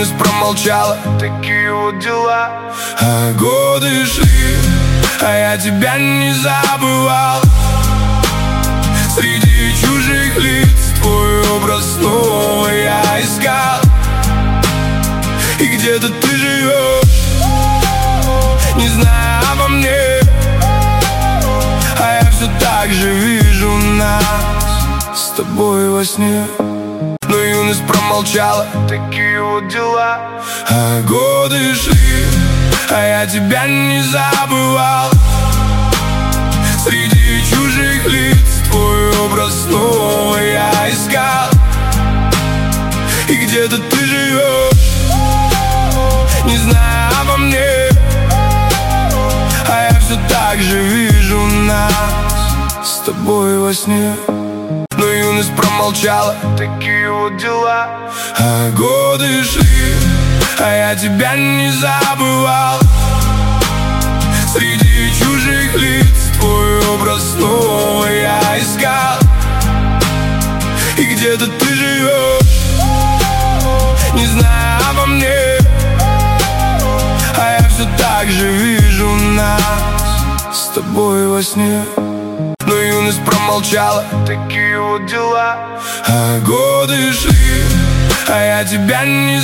юность промолчала. Такие вот дела. А годы шли, а я тебя не забывал. Среди чужих лиц твой образ снова я искал. И где-то ты живешь, не зная обо мне, а я все так же вижу нас с тобой во сне. Но юность промолчала. Такие вот дела. А годы шли, а я тебя не забывал. Среди чужих лиц твой образ снова я искал. И где-то ты живешь, не зная обо мне, а я все так же вижу нас с тобой во сне. Но юность промолчала. Такие вот дела. А годы шли, а я тебя не забывал. Среди чужих лиц твой образ снова я искал. И где-то ты живешь, не зная обо мне, а я все так же вижу нас с тобой во сне. Но юность промолчала. Такие вот дела. А годы шли, а я тебя не